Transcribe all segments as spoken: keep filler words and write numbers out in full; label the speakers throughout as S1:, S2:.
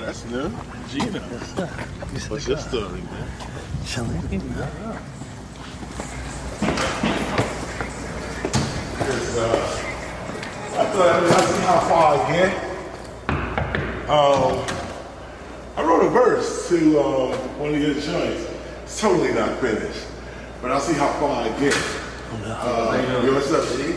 S1: that's new. Gina.
S2: Yes, sir. Yes,
S1: What's
S2: sir.
S1: your story, man?
S2: Chilling. Yeah.
S1: Uh, I thought I would see how far I get. Um, I wrote a verse to um, one of your joints. It's totally not finished, but I'll see how far I get. Uh, you what's up, G?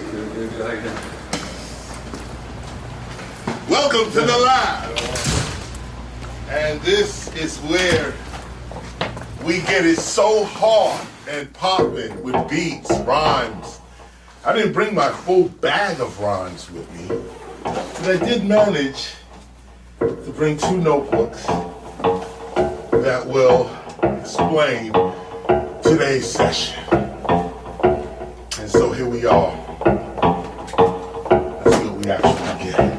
S1: Welcome to the lab. And this is where we get it so hard and popping with beats, rhymes. I didn't bring my full bag of rhymes with me, but I did manage to bring two notebooks that will explain today's session. And so here we are. Let's see what we actually get.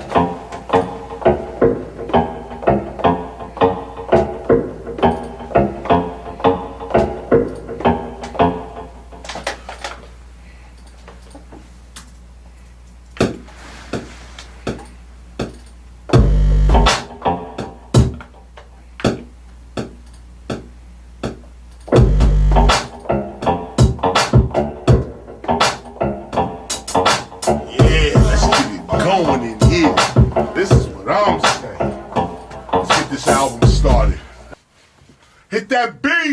S1: Hit that beat!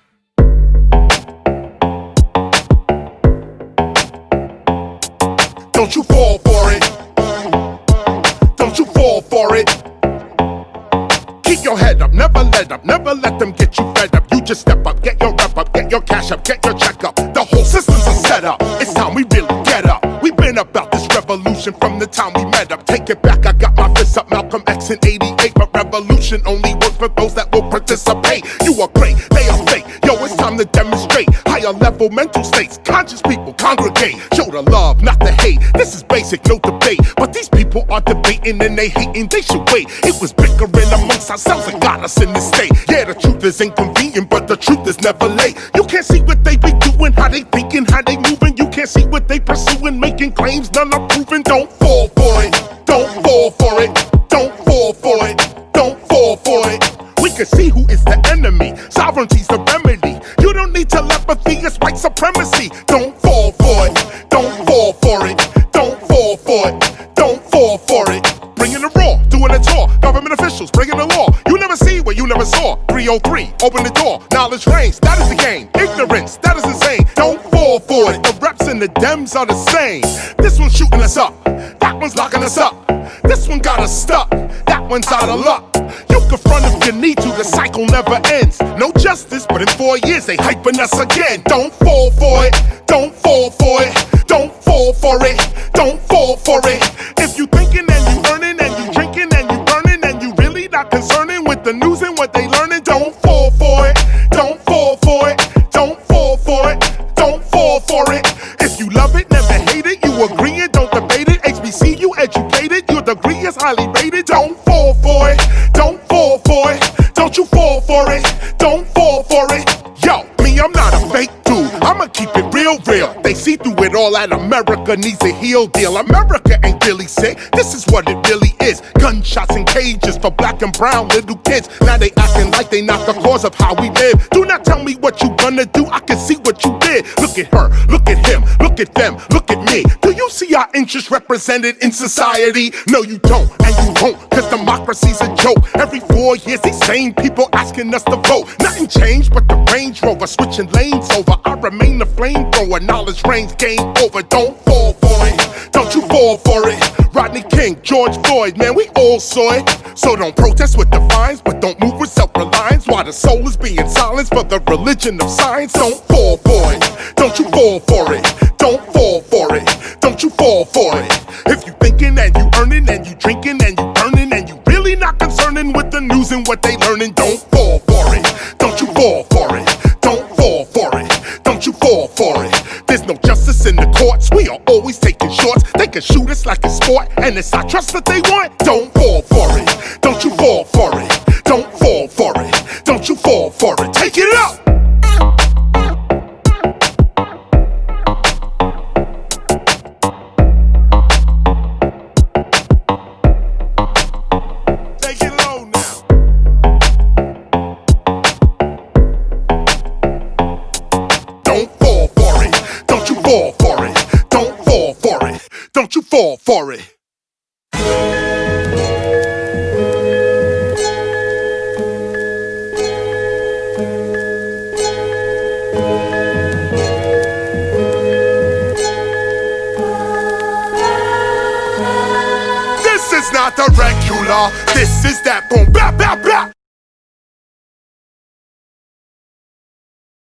S1: Don't you fall for it. Don't you fall for it. Keep your head up, never let up, never let them get you fed up. You just step up, get your rep up, get your cash up, get your check up. The whole system's a setup. It's time we really get up. We've been about this revolution from the time we met up. Take it back, I got my fists up, Malcolm X in eighty-eight. But revolution only works for those that will participate. You are great, they are fake. Yo, it's time to demonstrate higher level mental states. Conscious people congregate, show the love, not the hate. This is basic, no debate. But these people are debating and they hating, they should wait. It was bickering amongst ourselves that got us in this state. Yeah, the truth is inconvenient, but the truth is never late. You can't see what they be doing, how they thinking, how they moving. You can't see what they pursuing, making claims, none are proven. Don't fall for it, don't fall for it, don't fall for it, don't fall for it. We can see who is the enemy, sovereignty's the remedy. You don't need telepathy, it's white supremacy. Don't fall for it, don't fall for it, don't fall for it, don't fall for it. Bringing the raw, doing it all. Government officials bringing the law. You never see what you never saw. three oh three, open the door. Knowledge reigns, that is the game. Ignorance, that is insane. Don't fall for it. The reps and the Dems are the same. This one's shooting us up. That one's locking us up. This one got us stuck. That one's out of luck. You can front if you need to. The cycle never ends. No justice, but in four years they hyping us again. Don't fall for it. Don't fall for it. Don't fall for it. Don't fall for it. If you thinking and you earning and you drinking and you burning and you really not concerning with the news and what they learning, don't fall for it. Don't fall for it. Don't fall for it. Don't fall for it. If you love it, never hate it. You agree it, don't debate it. H B C, you educated. Your degree is highly rated. Don't fall for it. Don't fall for it. Don't you fall for it. Don't fall for it. Yo, me, I'm not a fake dude. I'ma keep it real, real. They see through it all that America needs a heel deal. America ain't really sick. This is what it really is. Gunshots and cages for black and brown little kids. Now they acting like they not the cause of how we live. Do not tell me what you gonna do. I can see what you did. Look at her, look at him, look at them, look at me. Do you see our interests represented in society? No, you don't, and you won't, cause democracy's a joke. Every four years, these same people asking us to vote. Nothing changed but the Range Rover switching lanes over. I remain the flamethrower, knowledge reigns, game over. Don't fall for it, don't you fall for it. Rodney King, George Floyd, man, we all saw it. So don't protest with the fines, but don't move with self-reliance. While the soul is being silenced for the religion of science. Don't fall for it, don't you fall for it. Don't fall for it, don't you fall for it. If you thinking and you earning and you drinking and you burning and you really not concerning with the news and what they learning, don't fall for it, don't you fall for it. Don't fall for it, don't you fall for it. There's no justice in the courts, we are always taking shorts. They can shoot us like a sport, and it's our trust that they want. Don't fall for it, don't you fall for it. Don't fall for it, don't you fall for it. Take it up! Take it low now. fall for it. This is not a regular, this is that boom, blah, blah, blah.